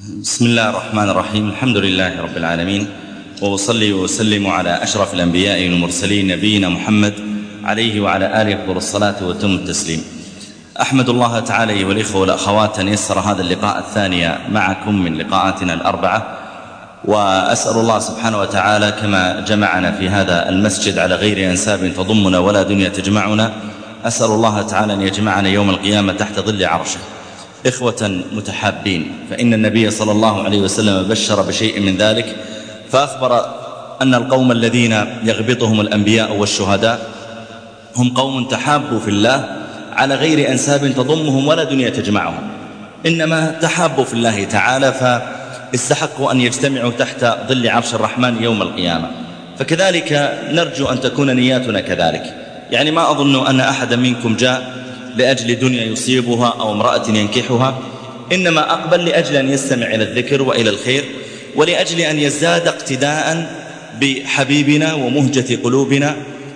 بسم الله الرحمن الرحيم. الحمد لله رب العالمين، وأصلي وأسلم على أشرف الأنبياء والمرسلين نبينا محمد عليه وعلى آله أفضل الصلاة وأتم التسليم. أحمد الله تعالى والإخوة والأخوات أن يسر هذا اللقاء الثاني معكم من لقاءاتنا الأربعة، وأسأل الله سبحانه وتعالى كما جمعنا في هذا المسجد على غير أنساب تضمنا ولا دنيا تجمعنا، أسأل الله تعالى أن يجمعنا يوم القيامة تحت ظل عرشه إخوة متحابين. فإن النبي صلى الله عليه وسلم بشر بشيء من ذلك، فأخبر أن القوم الذين يغبطهم الأنبياء والشهداء هم قوم تحابوا في الله على غير أنساب تضمهم ولا دنيا تجمعهم، إنما تحابوا في الله تعالى فاستحقوا أن يجتمعوا تحت ظل عرش الرحمن يوم القيامة. فكذلك نرجو أن تكون نياتنا كذلك. يعني ما أظن أن أحد منكم جاء لأجل دنيا يصيبها أو امرأة ينكحها، إنما أقبل لأجل أن يستمع إلى الذكر وإلى الخير، ولأجل أن يزداد اقتداء بحبيبنا ومهجة قلوبنا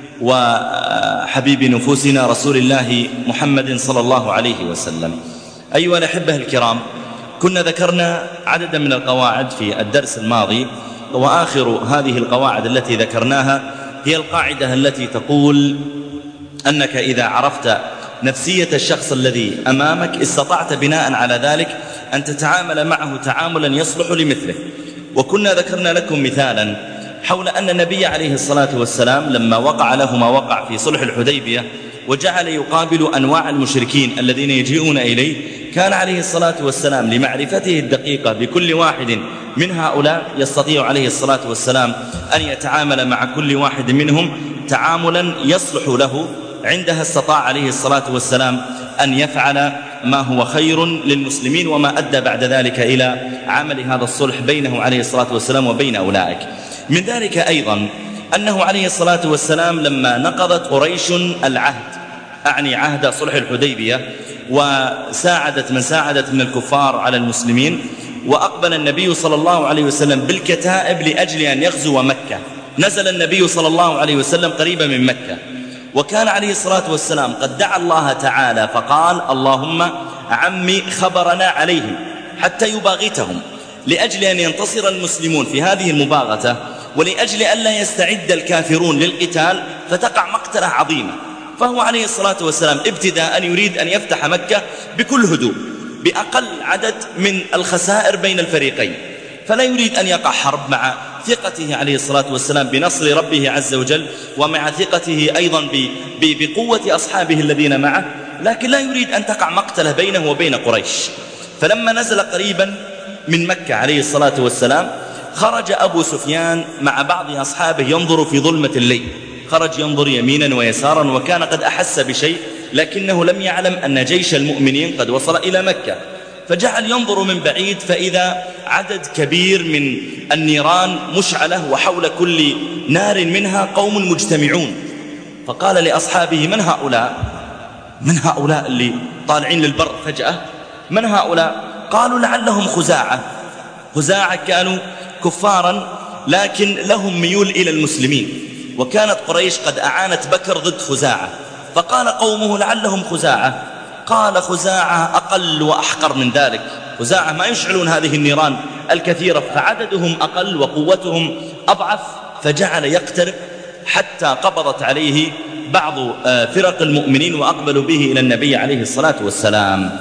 وحبيب نفوسنا رسول الله محمد صلى الله عليه وسلم. أيها الأحبة الكرام، كنا ذكرنا عددا من القواعد في الدرس الماضي، وآخر هذه القواعد التي ذكرناها هي القاعدة التي تقول أنك إذا عرفت نفسية الشخص الذي أمامك استطعت بناء على ذلك أن تتعامل معه تعاملا يصلح لمثله. وكنا ذكرنا لكم مثالا حول أن النبي عليه الصلاة والسلام لما وقع له ما وقع في صلح الحديبية وجعل يقابل أنواع المشركين الذين يجيئون إليه، كان عليه الصلاة والسلام لمعرفته الدقيقة بكل واحد من هؤلاء يستطيع عليه الصلاة والسلام أن يتعامل مع كل واحد منهم تعاملا يصلح له. عندها استطاع عليه الصلاة والسلام أن يفعل ما هو خير للمسلمين، وما أدى بعد ذلك إلى عمل هذا الصلح بينه عليه الصلاة والسلام وبين أولئك. من ذلك أيضا أنه عليه الصلاة والسلام لما نقضت قريش العهد، أعني عهد صلح الحديبية، وساعدت من ساعدت من الكفار على المسلمين، وأقبل النبي صلى الله عليه وسلم بالكتائب لأجل أن يغزو مكة. نزل النبي صلى الله عليه وسلم قريبا من مكة، وكان عليه الصلاة والسلام قد دعا الله تعالى فقال: اللهم عمي خبرنا عليهم حتى يباغتهم، لأجل أن ينتصر المسلمون في هذه المباغتة، ولأجل أن لا يستعد الكافرون للقتال فتقع مقتلة عظيمة. فهو عليه الصلاة والسلام ابتداء يريد أن يفتح مكة بكل هدوء، بأقل عدد من الخسائر بين الفريقين، فلا يريد أن يقع حرب، مع ثقته عليه الصلاة والسلام بنصر ربه عز وجل، ومع ثقته أيضا بقوة أصحابه الذين معه، لكن لا يريد أن تقع مقتلة بينه وبين قريش. فلما نزل قريبا من مكة عليه الصلاة والسلام، خرج أبو سفيان مع بعض أصحابه ينظر في ظلمة الليل، خرج ينظر يمينا ويسارا، وكان قد أحس بشيء لكنه لم يعلم أن جيش المؤمنين قد وصل إلى مكة، فجعل ينظر من بعيد فإذا عدد كبير من النيران مشعلة، وحول كل نار منها قوم مجتمعون. فقال لأصحابه: من هؤلاء؟ من هؤلاء اللي طالعين للبر فجأة؟ من هؤلاء؟ قالوا: لعلهم خزاعة. خزاعة كانوا كفارا لكن لهم ميول إلى المسلمين، وكانت قريش قد أعانت بكر ضد خزاعة، فقال قومه: لعلهم خزاعة. قال: خزاعة أقل وأحقر من ذلك، خزاعة ما يشعلون هذه النيران الكثيرة، فعددهم أقل وقوتهم أضعف. فجعل يقترب حتى قبضت عليه بعض فرق المؤمنين وأقبلوا به إلى النبي عليه الصلاة والسلام.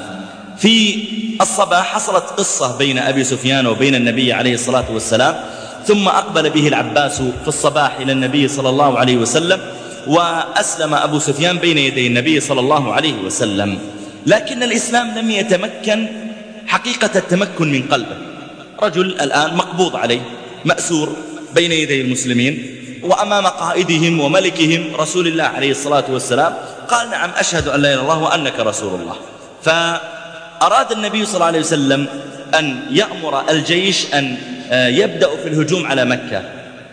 في الصباح حصلت قصة بين أبي سفيان وبين النبي عليه الصلاة والسلام، ثم أقبل به العباس في الصباح إلى النبي صلى الله عليه وسلم، وأسلم أبو سفيان بين يدي النبي صلى الله عليه وسلم. لكن الإسلام لم يتمكن حقيقة التمكن من قلبه. رجل الآن مقبوض عليه، مأسور بين يدي المسلمين وأمام قائدهم وملكهم رسول الله عليه الصلاة والسلام. قال: نعم، أشهد أن لا إله إلا الله وأنك رسول الله. فأراد النبي صلى الله عليه وسلم أن يأمر الجيش أن يبدأ في الهجوم على مكة،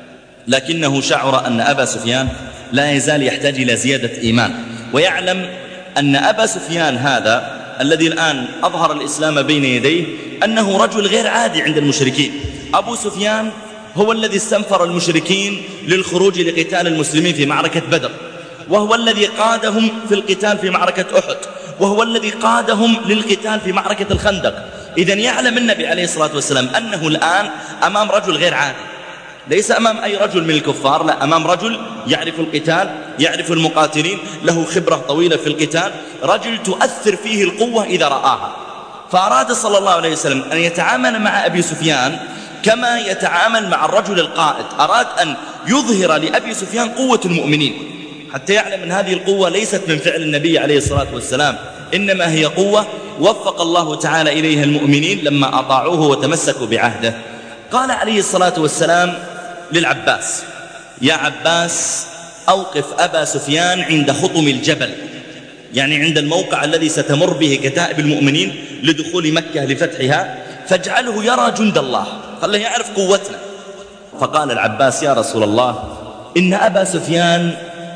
لكنه شعر أن أبا سفيان لا يزال يحتاج إلى زيادة إيمان، ويعلم أن أبا سفيان هذا الذي الآن أظهر الإسلام بين يديه أنه رجل غير عادي عند المشركين. أبو سفيان هو الذي استنفر المشركين للخروج لقتال المسلمين في معركة بدر، وهو الذي قادهم في القتال في معركة أحد، وهو الذي قادهم للقتال في معركة الخندق، إذن يعلم النبي عليه الصلاة والسلام أنه الآن أمام رجل غير عادي، ليس أمام أي رجل من الكفار، لا، أمام رجل يعرف القتال، يعرف المقاتلين، له خبرة طويلة في القتال، رجل تؤثر فيه القوة إذا رآها. فأراد صلى الله عليه وسلم أن يتعامل مع أبي سفيان كما يتعامل مع الرجل القائد، أراد أن يظهر لأبي سفيان قوة المؤمنين حتى يعلم أن هذه القوة ليست من فعل النبي عليه الصلاة والسلام، إنما هي قوة وفق الله تعالى إليها المؤمنين لما أطاعوه وتمسكوا بعهده. قال عليه الصلاة والسلام للعباس: يا عباس، أوقف أبا سفيان عند خطم الجبل، يعني عند الموقع الذي ستمر به كتائب المؤمنين لدخول مكة لفتحها، فاجعله يرى جند الله، خليه يعرف قوتنا. فقال العباس: يا رسول الله، إن أبا سفيان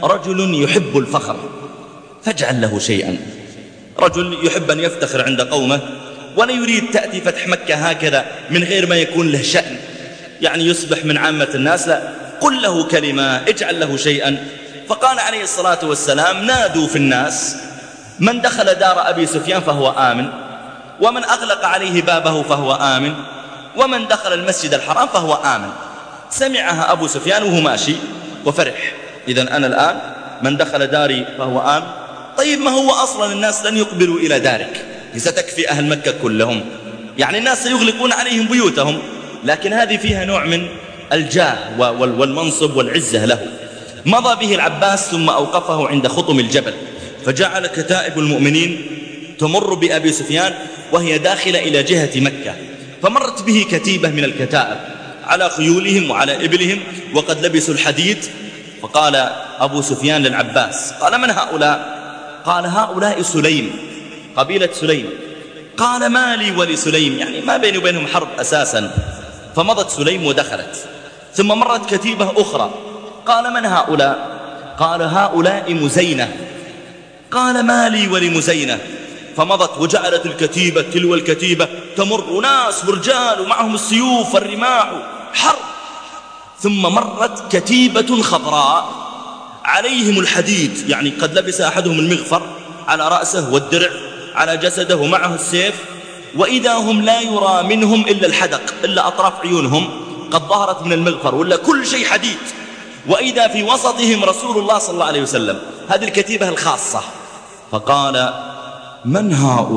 رجل يحب الفخر، فاجعل له شيئا. رجل يحب أن يفتخر عند قومه ولا يريد تأتي فتح مكة هكذا من غير ما يكون له شأن، يعني يصبح من عامة الناس، لا، قل له كلمة، اجعل له شيئا. فقال عليه الصلاة والسلام: نادوا في الناس: من دخل دار أبي سفيان فهو آمن، ومن أغلق عليه بابه فهو آمن، ومن دخل المسجد الحرام فهو آمن. سمعها أبو سفيان وهو ماشي وفرح: إذن أنا الآن من دخل داري فهو آمن. طيب، ما هو أصلا الناس لن يقبلوا إلى دارك، ستكفي أهل مكة كلهم، يعني الناس سيغلقون عليهم بيوتهم، لكن هذه فيها نوع من الجاه والمنصب والعزة له. مضى به العباس ثم أوقفه عند خطم الجبل، فجعل كتائب المؤمنين تمر بأبي سفيان وهي داخلة إلى جهة مكة، فمرت به كتيبة من الكتائب على خيولهم وعلى إبلهم وقد لبسوا الحديد. فقال أبو سفيان للعباس: قال: من هؤلاء؟ قال: هؤلاء سليم، قبيلة سليم. قال: ما لي ولسليم، يعني ما بيني وبينهم حرب أساسا. فمضت سليم ودخلت، ثم مرت كتيبة أخرى. قال: من هؤلاء؟ قال: هؤلاء مزينة. قال: ما لي ولمزينة. فمضت وجعلت الكتيبة تلو الكتيبة تمر، ناس ورجال ومعهم السيوف والرماح، حرب. ثم مرت كتيبة خضراء عليهم الحديد، يعني قد لبس أحدهم المغفر على رأسه والدرع على جسده ومعه السيف، وإذا هم لا يرى منهم إلا الحدق، إلا أطراف عيونهم قد ظهرت من المغفر، ولا كل شيء حديد. وإذا في وسطهم رسول الله صلى الله عليه وسلم، هذه الكتيبة الخاصة. فقال: من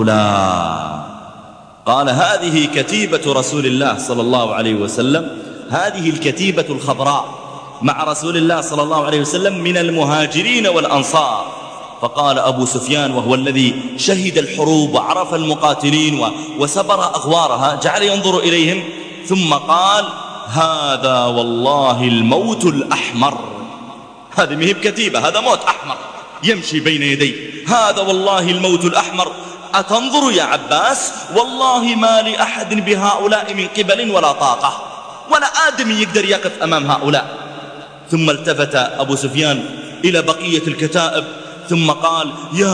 هؤلاء؟ قال: هذه كتيبة رسول الله صلى الله عليه وسلم، هذه الكتيبة الخضراء مع رسول الله صلى الله عليه وسلم من المهاجرين والأنصار. فقال أبو سفيان وهو الذي شهد الحروب وعرف المقاتلين وسبر أغوارها، جعل ينظر إليهم ثم قال: هذا والله الموت الأحمر. هذه مهب كتيبة، هذا موت أحمر يمشي بين يدي، هذا والله الموت الأحمر. أتنظر يا عباس؟ والله ما لأحد بهؤلاء من قبل ولا طاقة، ولا آدمي يقدر يقف أمام هؤلاء. ثم التفت أبو سفيان إلى بقية الكتائب ثم قال: يا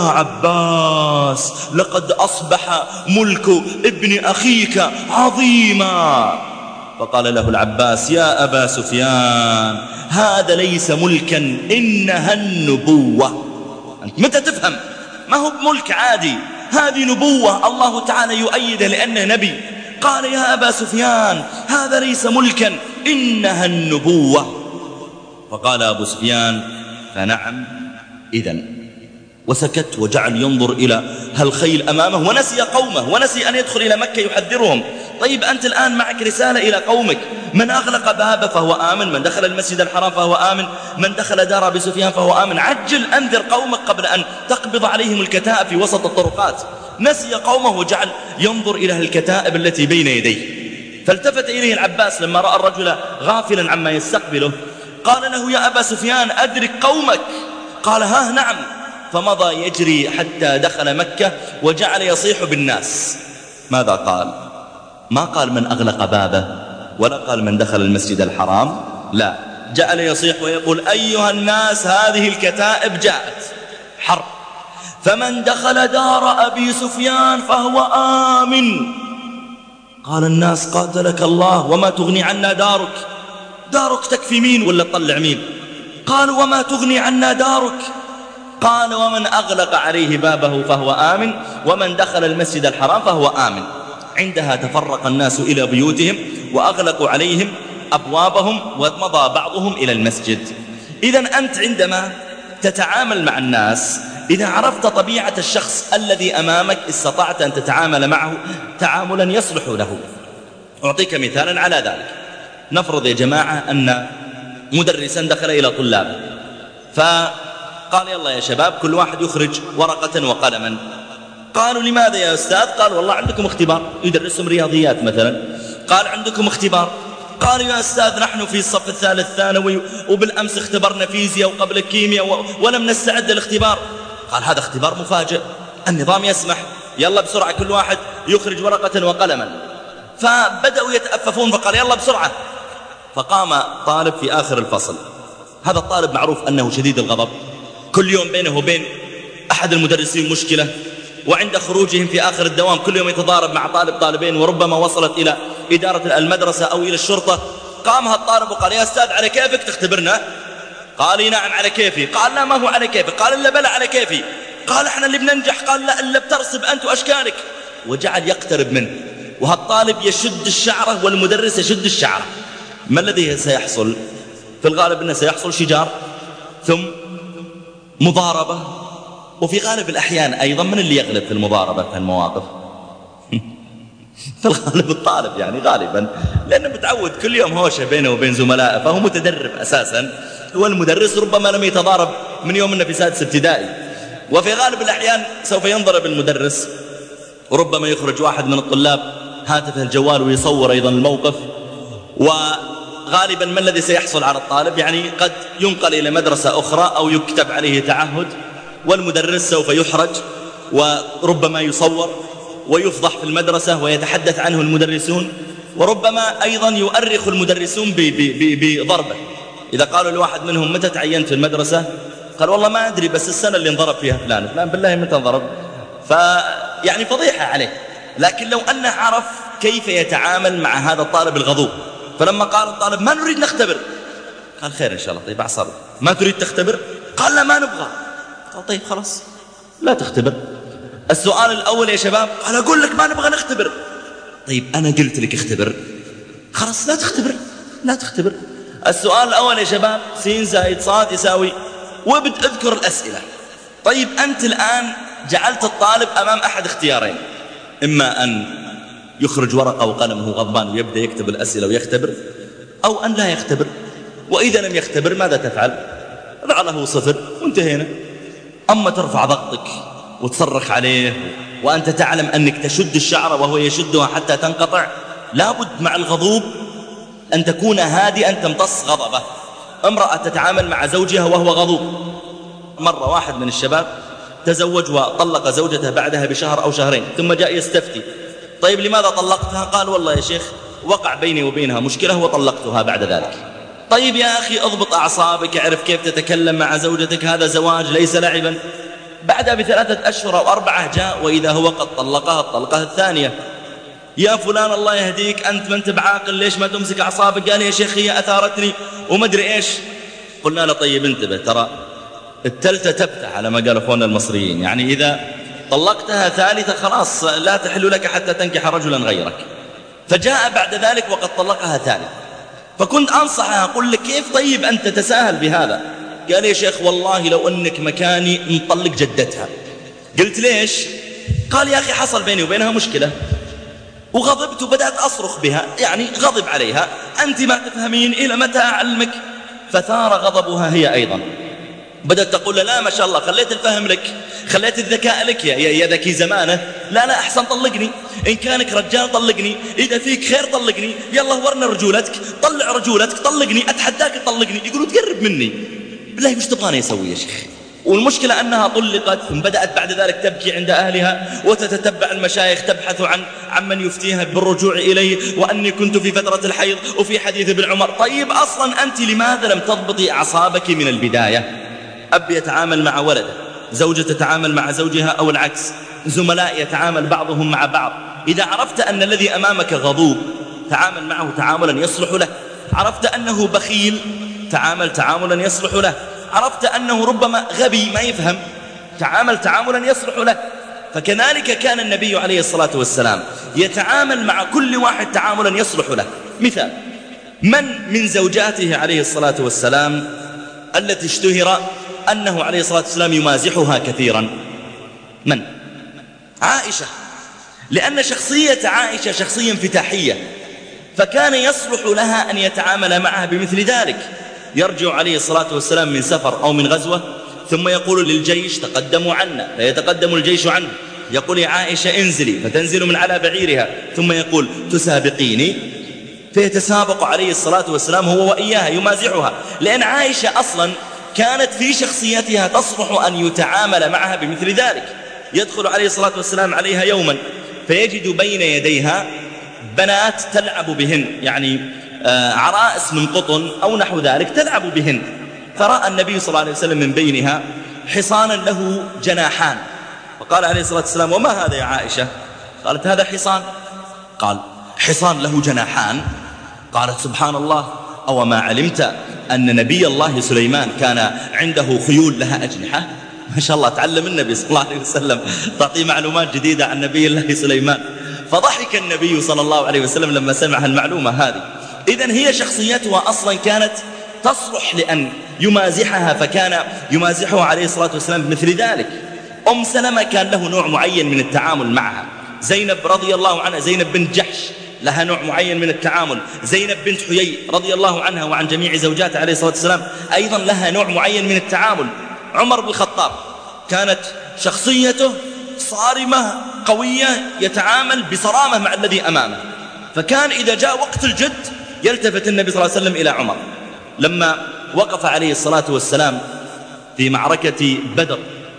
عباس، لقد أصبح ملك ابن أخيك عظيما. فقال له العباس: يا أبا سفيان، هذا ليس ملكا، إنها النبوة. أنت متى تفهم؟ ما هو ملك عادي، هذه نبوة الله تعالى يؤيده لأنه نبي. قال: يا أبا سفيان، هذا ليس ملكا، إنها النبوة. فقال أبو سفيان: فنعم إذن. وسكت وجعل ينظر إلى هالخيل أمامه، ونسي قومه، ونسي أن يدخل إلى مكة يحذرهم. طيب، أنت الآن معك رسالة إلى قومك: من أغلق بابه فهو آمن، من دخل المسجد الحرام فهو آمن، من دخل دار أبي سفيان فهو آمن. عجل، أنذر قومك قبل أن تقبض عليهم الكتائب في وسط الطرقات. نسي قومه وجعل ينظر إلى الكتائب التي بين يديه. فالتفت إليه العباس لما رأى الرجل غافلا عما يستقبله، قال له: يا أبا سفيان، أدرك قومك. قال: ها نعم. فمضى يجري حتى دخل مكة وجعل يصيح بالناس. ماذا قال؟ ما قال من أغلق بابه، ولا قال من دخل المسجد الحرام، لا، جعل يصيح ويقول: أيها الناس، هذه الكتائب جاءت حرب، فمن دخل دار أبي سفيان فهو آمن. قال الناس: قاتلك الله، وما تغني عنا دارك؟ دارك تكفي مين ولا تطلع مين؟ قالوا: وما تغني عنا دارك؟ قال: ومن أغلق عليه بابه فهو آمن، ومن دخل المسجد الحرام فهو آمن. عندها تفرق الناس إلى بيوتهم وأغلقوا عليهم أبوابهم ومضى بعضهم إلى المسجد. إذن أنت عندما تتعامل مع الناس إذا عرفت طبيعة الشخص الذي أمامك استطعت أن تتعامل معه تعاملا يصلح له. أعطيك مثالا على ذلك. نفرض يا جماعة أن مدرسا دخل إلى طلابه فقال يلا يا شباب كل واحد يخرج ورقة وقلما. قالوا لماذا يا أستاذ؟ قال والله عندكم اختبار، يدرسهم رياضيات مثلا. قال عندكم اختبار. قالوا يا أستاذ نحن في الصف الثالث ثانوي وبالأمس اختبرنا فيزياء وقبل كيمياء ولم نستعد للاختبار. قال هذا اختبار مفاجئ، النظام يسمح، يلا بسرعة كل واحد يخرج ورقة وقلما. فبدأوا يتأففون فقال يلا بسرعة. فقام طالب في آخر الفصل. هذا الطالب معروف أنه شديد الغضب، كل يوم بينه وبين أحد المدرسين مشكلة، وعند خروجهم في آخر الدوام كل يوم يتضارب مع طالبين وربما وصلت إلى إدارة المدرسة أو إلى الشرطة. قام هالطالب وقال يا أستاذ على كيفك تختبرنا؟ قال نعم على كيفي. قال لا ما هو على كيفي. قال إلا بلا على كيفي. قال احنا اللي بننجح. قال لا إلا بترسب أنت وأشكالك. وجعل يقترب منه، وهالطالب يشد الشعرة والمدرس يشد الشعرة. ما الذي سيحصل؟ في الغالب أنه سيحصل شجار ثم مضاربة، وفي غالب الأحيان أيضا من اللي يغلب في المضاربة في المواقف؟ في الغالب الطالب يعني غالبا، لأنه متعود كل يوم هوشة بينه وبين زملائه فهو متدرب أساسا. والمدرس ربما لم يتضارب من يوم أنه في سادس ابتدائي. وفي غالب الأحيان سوف ينضرب المدرس، وربما يخرج واحد من الطلاب هاتفه الجوال ويصور أيضا الموقف. وغالبا ما الذي سيحصل على الطالب؟ يعني قد ينقل إلى مدرسة أخرى أو يكتب عليه تعهد، والمدرس سوف يحرج وربما يصور ويفضح في المدرسة ويتحدث عنه المدرسون، وربما أيضا يؤرخ المدرسون بضربه. إذا قالوا لواحد منهم متى تعينت في المدرسة؟ قال والله ما أدري بس السنة اللي انضرب فيها فلان بالله متى انضرب. فيعني فضيحة عليه. لكن لو أنه عرف كيف يتعامل مع هذا الطالب الغضوب، فلما قال الطالب ما نريد نختبر، قال خير إن شاء الله، طيب أعصر. ما تريد تختبر؟ قال لا ما نبغى. قال طيب خلاص لا تختبر. السؤال الأول يا شباب، قال أقول لك ما نبغى نختبر. طيب أنا قلت لك اختبر، خلاص لا تختبر. السؤال الأول يا شباب سين زائد صاد يساوي، اذكر الأسئلة. طيب أنت الآن جعلت الطالب أمام أحد اختيارين، إما أن يخرج ورقة وقلم وهو غضبان ويبدأ يكتب الأسئلة ويختبر، أو أن لا يختبر. وإذا لم يختبر ماذا تفعل؟ ضع له 0 وانتهينا. أما ترفع ضغطك وتصرخ عليه وأنت تعلم أنك تشد الشعر وهو يشدها حتى تنقطع، لابد مع الغضوب أن تكون هادئا تمتص غضبه. امرأة تتعامل مع زوجها وهو غضوب. مرة واحد من الشباب تزوج وطلق زوجته بعدها بشهر أو شهرين، ثم جاء يستفتي طيب لماذا طلقتها؟ قال والله يا شيخ وقع بيني وبينها مشكلة وطلقتها بعد ذلك. طيب يا أخي اضبط أعصابك، اعرف كيف تتكلم مع زوجتك، هذا زواج ليس لعبا. بعدها ب3 أشهر أو 4 جاء وإذا هو قد طلقها الطلقة الثانية. يا فلان الله يهديك أنت ما أنت بعاقل، ليش ما تمسك أعصابك؟ قال يا شيخ هي أثارتني وما أدري إيش. قلنا له طيب انتبه، ترى التالتة تبتع على ما قال أخواننا المصريين، يعني إذا طلقتها ثالثة خلاص لا تحل لك حتى تنكح رجلا غيرك. فجاء بعد ذلك وقد طلقها ثالثة، فكنت أنصحها أقول لك كيف طيب أنت تتساهل بهذا؟ قال يا شيخ والله لو أنك مكاني نطلق جدتها. قلت ليش؟ قال يا أخي حصل بيني وبينها مشكلة وغضبت وبدأت أصرخ بها، يعني غضب عليها، أنت ما تفهمين إلى متى أعلمك؟ فثار غضبها هي أيضا، بدأت تقول لا ما شاء الله خليت الفهم لك، خليت الذكاء لك يا ذكي زمانه، لا أحسن طلقني، إن كانك رجال طلقني، إذا فيك خير طلقني، يلا ورنا رجولتك، طلع رجولتك طلقني، أتحداك تطلقني. يقولوا تقرب مني، بالله وش تبغاني يسوي يا شيخ؟ والمشكلة أنها طلقت ثم بدأت بعد ذلك تبكي عند أهلها وتتتبع المشايخ تبحث عن من يفتيها بالرجوع إليه، وأني كنت في فترة الحيض وفي حديث ابن عمر. طيب أصلا أنت لماذا لم تضبطي أعصابك من البداية؟ أب يتعامل مع ولده، زوجة تتعامل مع زوجها أو العكس، زملاء يتعامل بعضهم مع بعض. إذا عرفت أن الذي أمامك غضوب تعامل معه تعاملا يصلح له، عرفت أنه بخيل تعامل تعاملا يصلح له، عرفت أنه ربما غبي ما يفهم تعامل تعاملا يصلح له. فكذلك كان النبي عليه الصلاة والسلام يتعامل مع كل واحد تعاملا يصلح له. مثال: من زوجاته عليه الصلاة والسلام التي اشتهر أنه عليه الصلاة والسلام يمازحها كثيرا؟ من؟ عائشة، لأن شخصية عائشة شخصية انفتاحية، فكان يصلح لها أن يتعامل معها بمثل ذلك. يرجع عليه الصلاة والسلام من سفر أو من غزوة ثم يقول للجيش: تقدموا عنا، فيتقدم الجيش عنه. يقول: يا عائشة انزلي، فتنزل من على بعيرها، ثم يقول: تسابقيني، فيتسابق عليه الصلاة والسلام هو وإياها يمازحها، لأن عائشة أصلا كانت في شخصيتها تصلح أن يتعامل معها بمثل ذلك. يدخل عليه الصلاة والسلام عليها يوما فيجد بين يديها بنات تلعب بهن، يعني عرائس من قطن أو نحو ذلك تلعب بهن. فرأى النبي صلى الله عليه وسلم من بينها حصانا له جناحان، فقال عليه الصلاة والسلام: وما هذا يا عائشة؟ قالت: هذا حصان. قال: حصان له جناحان؟ قالت: سبحان الله، أو ما علمت أن نبي الله سليمان كان عنده خيول لها أجنحة؟ ما شاء الله، تعلم النبي صلى الله عليه وسلم، تعطيه معلومات جديدة عن نبي الله سليمان. فضحك النبي صلى الله عليه وسلم لما سمع المعلومة هذه. إذن هي شخصيتها أصلا كانت تصلح لأن يمازحها، فكان يمازحها عليه الصلاة والسلام بمثل ذلك. أم سلمة كان له نوع معين من التعامل معها. زينب رضي الله عنها، زينب بنت جحش، لها نوع معين من التعامل. زينب بنت حيي رضي الله عنها وعن جميع زوجاته عليه الصلاة والسلام أيضا لها نوع معين من التعامل. عمر بن الخطاب كانت شخصيته صارمة قوية، يتعامل بصرامة مع الذي أمامه، فكان إذا جاء وقت الجد يلتفت النبي صلى الله عليه وسلم إلى عمر. لما وقف عليه الصلاة والسلام في معركة بدر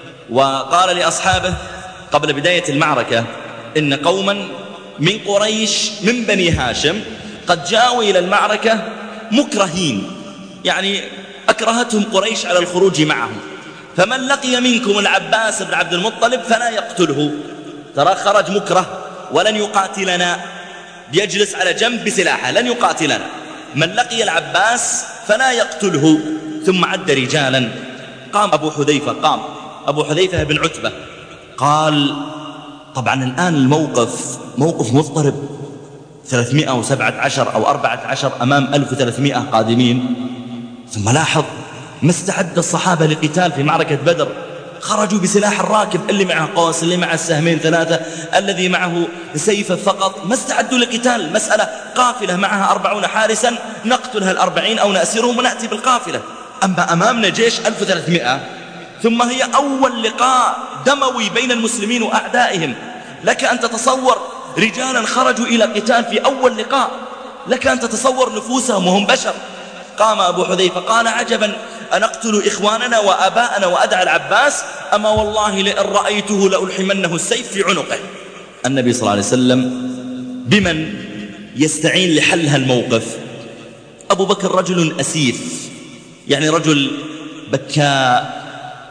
وقال لأصحابه قبل بداية المعركة: إن قوما من قريش من بني هاشم قد جاءوا إلى المعركة مكرهين، يعني أكرهتهم قريش على الخروج معهم، فمن لقي منكم العباس بن عبد المطلب فلا يقتله. ترى خرج مكره ولن يقاتلنا، يجلس على جنب بسلاحه، لن يقاتلنا. من لقي العباس فلا يقتله. ثم عد رجالا، قام أبو حذيفة، قام أبو حذيفة بن عتبة، قال: طبعا الآن الموقف موقف مضطرب، 317 أو 14 أمام 1300 قادمين. ثم لاحظ ما استعد الصحابة لقتال في معركة بدر، خرجوا بسلاح الراكب، اللي معه قوس، اللي معه السهمين 3، الذي معه سيفه فقط، ما استعدوا لقتال. مسألة قافلة معها 40 حارسا، نقتلها 40 أو نأسرهم ونأتي بالقافلة. أما أمامنا جيش 1300، ثم هي أول لقاء دموي بين المسلمين وأعدائهم. لك أن تتصور رجالا خرجوا إلى قتال في أول لقاء، لك أن تتصور نفوسهم وهم بشر. قام أبو حذيفة قال: عجبا، أنقتل إخواننا وأباءنا وأدعى العباس؟ أما والله لئن رأيته لألحمنه السيف في عنقه. النبي صلى الله عليه وسلم بمن يستعين لحل هالموقف؟ أبو بكر رجل أسيف، يعني رجل بكاء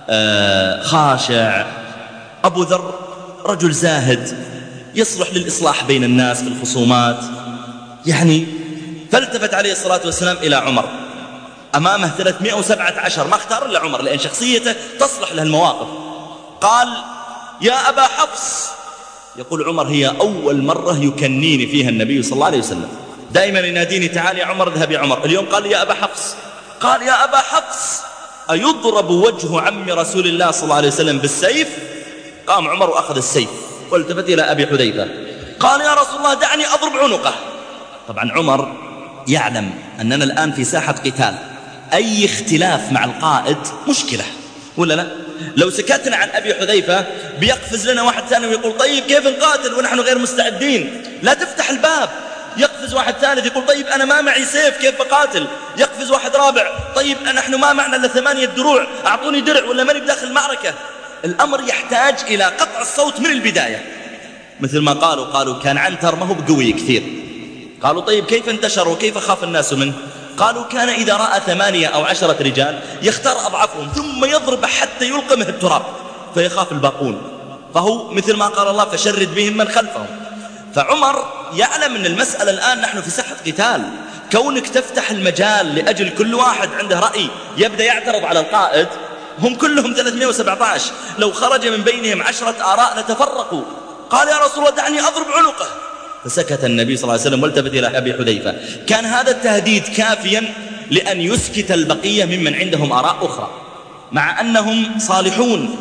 خاشع. أبو ذر رجل زاهد يصلح للإصلاح بين الناس في الخصومات، يعني. فالتفت عليه الصلاة والسلام إلى عمر، أمامه 317، ما اختار إلا عمر لأن شخصيته تصلح له المواقف. قال: يا أبا حفص. يقول عمر: هي أول مرة يكنيني فيها النبي صلى الله عليه وسلم، دائما يناديني: تعال يا عمر، اذهب يا عمر. اليوم قال: يا أبا حفص. قال: يا أبا حفص، أيضرب وجه عم رسول الله صلى الله عليه وسلم بالسيف؟ قام عمر وأخذ السيف والتفت إلى أبي حذيفة، قال: يا رسول الله دعني أضرب عنقه. طبعا عمر يعلم أننا الآن في ساحة قتال، أي اختلاف مع القائد مشكلة، ولا لا؟ لو سكتنا عن أبي حذيفة بيقفز لنا واحد ثاني ويقول: طيب كيف نقاتل ونحن غير مستعدين؟ لا تفتح الباب. يقفز واحد ثالث يقول: طيب أنا ما معي سيف، كيف بقاتل؟ يقفز واحد رابع: طيب نحن ما معنا إلا 8 دروع، أعطوني درع ولا ماني بداخل المعركة. الأمر يحتاج إلى قطع الصوت من البداية. مثل ما قالوا كان عنتر ما هو بقوي كثير. قالوا: طيب كيف انتشر وكيف خاف الناس منه؟ قالوا: كان إذا رأى 8 أو 10 رجال يختار أضعفهم ثم يضرب حتى يلقمه التراب فيخاف الباقون، فهو مثل ما قال الله: فشرد بهم من خلفهم. فعمر يعلم أن المسألة الآن نحن في ساحة قتال، كونك تفتح المجال لأجل كل واحد عنده رأي يبدأ يعترض على القائد، هم كلهم 317، لو خرج من بينهم 10 آراء لتفرقوا. قال يا رسول الله دعني أضرب عنقه، فسكت النبي صلى الله عليه وسلم والتفت إلى أبي حذيفة. كان هذا التهديد كافيا لأن يسكت البقية ممن عندهم آراء أخرى، مع أنهم صالحون،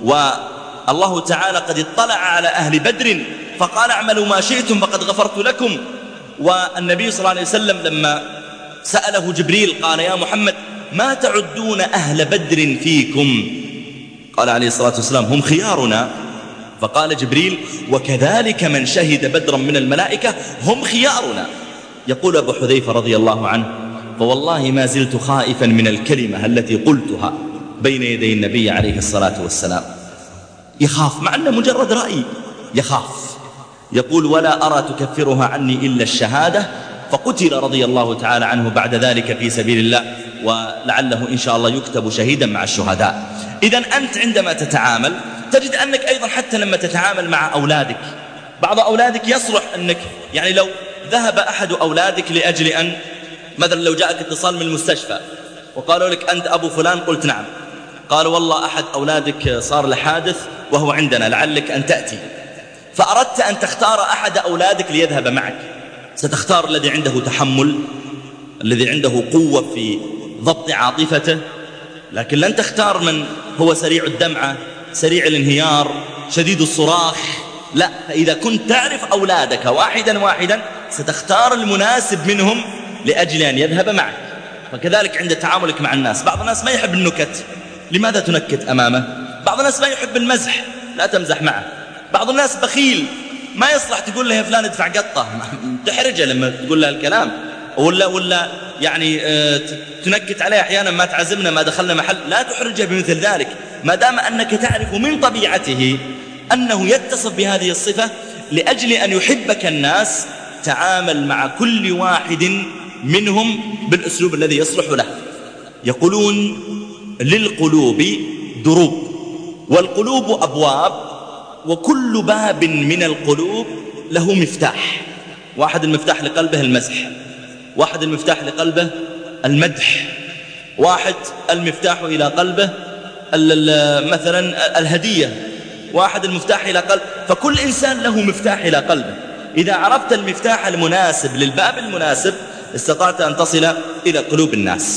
والله تعالى قد اطلع على أهل بدر فقال اعملوا ما شئتم فقد غفرت لكم. والنبي صلى الله عليه وسلم لما سأله جبريل قال يا محمد ما تعدون أهل بدر فيكم؟ قال عليه الصلاة والسلام هم خيارنا. فقال جبريل وكذلك من شهد بدرا من الملائكة هم خيارنا. يقول أبو حذيفة رضي الله عنه فوالله ما زلت خائفا من الكلمة التي قلتها بين يدي النبي عليه الصلاة والسلام. يخاف مع أنه مجرد رأي، يخاف. يقول ولا أرى تكفرها عني إلا الشهادة، فقتل رضي الله تعالى عنه بعد ذلك في سبيل الله، ولعله إن شاء الله يكتب شهيدا مع الشهداء. إذن أنت عندما تتعامل تجد أنك أيضا حتى لما تتعامل مع أولادك، بعض أولادك يصلح أنك يعني لو ذهب أحد أولادك لأجل أن مثلا لو جاءك اتصال من المستشفى وقالوا لك أنت أبو فلان، قلت نعم، قالوا والله أحد أولادك صار له حادث وهو عندنا لعلك أن تأتي، فأردت أن تختار أحد أولادك ليذهب معك، ستختار الذي عنده تحمل، الذي عنده قوة في ضبط عاطفته، لكن لن تختار من هو سريع الدمعة، سريع الانهيار، شديد الصراخ. لا، فإذا كنت تعرف أولادك واحدا واحدا ستختار المناسب منهم لأجل أن يذهب معك. فكذلك عند تعاملك مع الناس، بعض الناس ما يحب النكت، لماذا تنكت أمامه؟ بعض الناس ما يحب المزح، لا تمزح معه. بعض الناس بخيل، ما يصلح تقول له يا فلان ادفع قطة، تحرجه لما تقول له الكلام، ولا يعني تنكت عليه أحيانا ما تعزمنا ما دخلنا محل، لا تحرجه بمثل ذلك، ما دام أنك تعرف من طبيعته أنه يتصف بهذه الصفة لأجل أن يحبك الناس. تعامل مع كل واحد منهم بالأسلوب الذي يصلح له. يقولون للقلوب دروب والقلوب أبواب، وكل باب من القلوب له مفتاح. واحد المفتاح لقلبه المزح، واحد المفتاح لقلبه المدح، واحد المفتاح إلى قلبه مثلا الهدية، واحد المفتاح إلى قلب. فكل إنسان له مفتاح إلى قلبه. إذا عرفت المفتاح المناسب للباب المناسب استطعت أن تصل إلى قلوب الناس.